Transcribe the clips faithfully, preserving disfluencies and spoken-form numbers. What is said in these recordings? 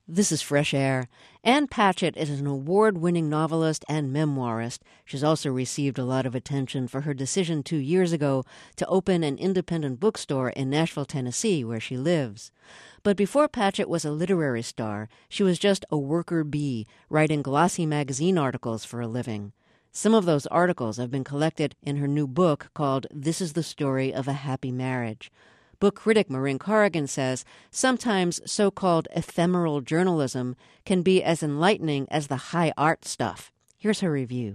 This is Fresh Air. Ann Patchett is an award-winning novelist and memoirist. She's also received a lot of attention for her decision two years ago to open an independent bookstore in Nashville, Tennessee, where she lives. But before Patchett was a literary star, she was just a worker bee, writing glossy magazine articles for a living. Some of those articles have been collected in her new book called This is the Story of a Happy Marriage. Book critic Maureen Corrigan says sometimes so-called ephemeral journalism can be as enlightening as the high art stuff. Here's her review.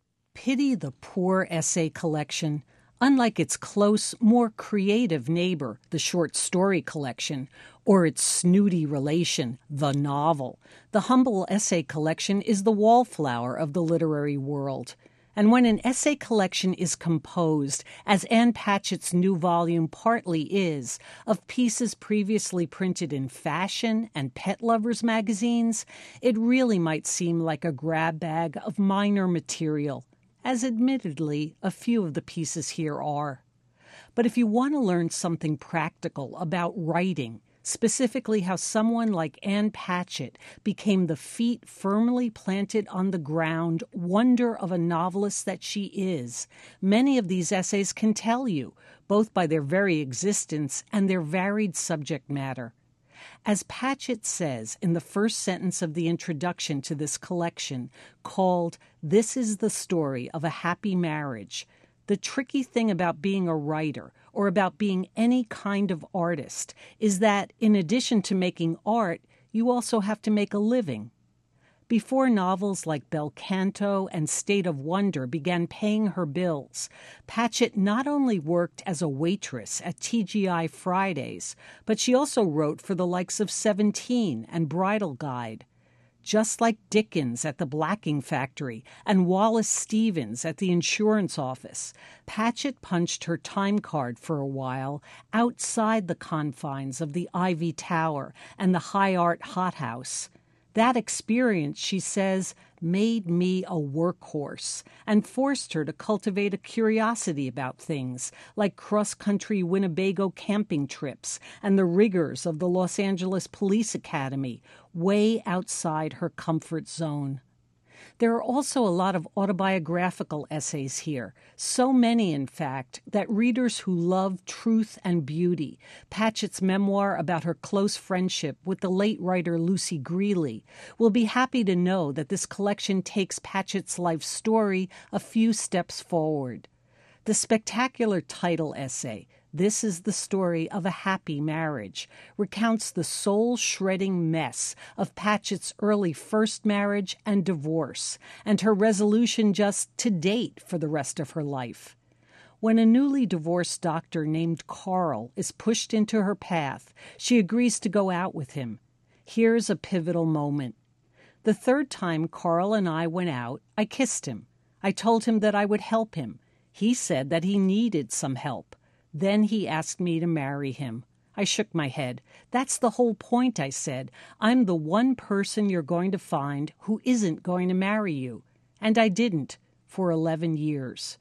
Pity the Poor essay collection. Unlike its close, more creative neighbor, the short story collection, or its snooty relation, the novel, the humble essay collection is the wallflower of the literary world. And when an essay collection is composed, as Ann Patchett's new volume partly is, of pieces previously printed in fashion and pet lovers magazines, it really might seem like a grab bag of minor material, as admittedly a few of the pieces here are. But if you want to learn something practical about writing, specifically how someone like Ann Patchett became the feet firmly planted on the ground wonder of a novelist that she is, many of these essays can tell you, both by their very existence and their varied subject matter. As Patchett says in the first sentence of the introduction to this collection, called This is the Story of a Happy Marriage, the tricky thing about being a writer, or about being any kind of artist, is that in addition to making art, you also have to make a living. Before novels like Bel Canto and State of Wonder began paying her bills, Patchett not only worked as a waitress at T G I Fridays, but she also wrote for the likes of Seventeen and Bridal Guide. Just like Dickens at the blacking factory and Wallace Stevens at the insurance office, Patchett punched her time card for a while outside the confines of the Ivy Tower and the high art hothouse. That experience, she says, made me a workhorse and forced her to cultivate a curiosity about things like cross-country Winnebago camping trips and the rigors of the Los Angeles Police Academy, way outside her comfort zone. There are also a lot of autobiographical essays here, so many, in fact, that readers who love truth and beauty, Patchett's memoir about her close friendship with the late writer Lucy Greeley, will be happy to know that this collection takes Patchett's life story a few steps forward. The spectacular title essay, This is the Story of a Happy Marriage, recounts the soul-shredding mess of Patchett's early first marriage and divorce, and her resolution just to date for the rest of her life. When a newly divorced doctor named Carl is pushed into her path, she agrees to go out with him. Here's a pivotal moment. The third time Carl and I went out, I kissed him. I told him that I would help him. He said that he needed some help. Then he asked me to marry him. I shook my head. That's the whole point, I said. I'm the one person you're going to find who isn't going to marry you. And I didn't, for eleven years.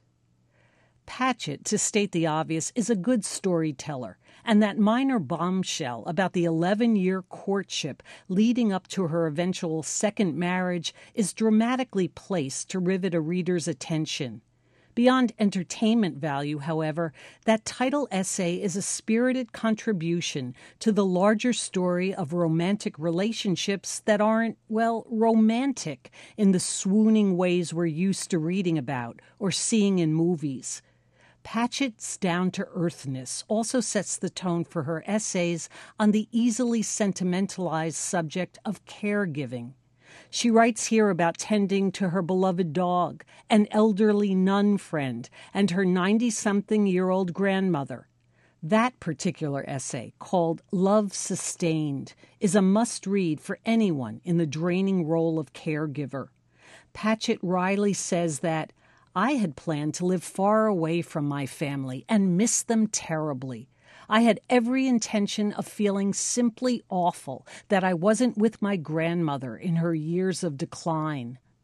Patchett, to state the obvious, is a good storyteller, and that minor bombshell about the eleven-year courtship leading up to her eventual second marriage is dramatically placed to rivet a reader's attention. Beyond entertainment value, however, that title essay is a spirited contribution to the larger story of romantic relationships that aren't, well, romantic in the swooning ways we're used to reading about or seeing in movies. Patchett's down-to-earthness also sets the tone for her essays on the easily sentimentalized subject of caregiving. She writes here about tending to her beloved dog, an elderly nun friend, and her ninety-something-year-old grandmother. That particular essay, called Love Sustained, is a must-read for anyone in the draining role of caregiver. Patchett wryly says that, I had planned to live far away from my family and miss them terribly. I had every intention of feeling simply awful that I wasn't with my grandmother in her years of decline.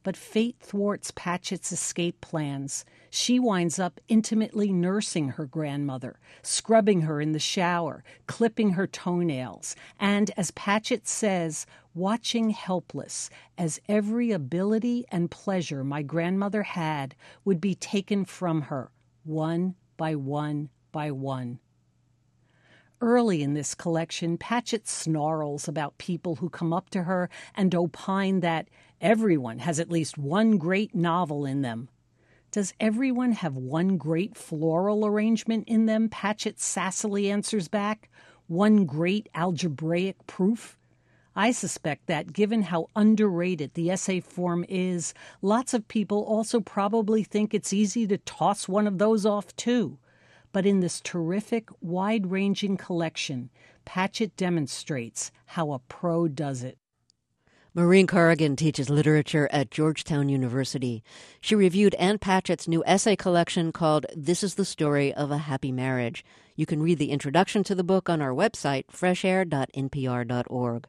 But fate thwarts Patchett's escape plans. She winds up intimately nursing her grandmother, scrubbing her in the shower, clipping her toenails, and, as Patchett says, watching helpless as every ability and pleasure my grandmother had would be taken from her, one by one by one. Early in this collection, Patchett snarls about people who come up to her and opine that everyone has at least one great novel in them. Does everyone have one great floral arrangement in them? Patchett sassily answers back. One great algebraic proof? I suspect that, given how underrated the essay form is, lots of people also probably think it's easy to toss one of those off too. But in this terrific, wide-ranging collection, Patchett demonstrates how a pro does it. Maureen Corrigan teaches literature at Georgetown University. She reviewed Ann Patchett's new essay collection called This is the Story of a Happy Marriage. You can read the introduction to the book on our website, fresh air dot n p r dot org.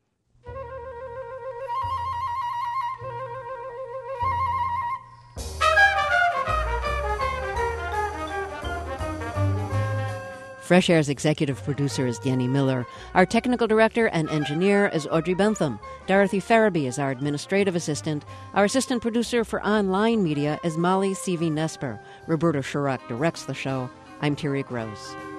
Fresh Air's executive producer is Danny Miller. Our technical director and engineer is Audrey Bentham. Dorothy Farabee is our administrative assistant. Our assistant producer for online media is Molly C V Nesper. Roberta Shurak directs the show. I'm Terry Gross.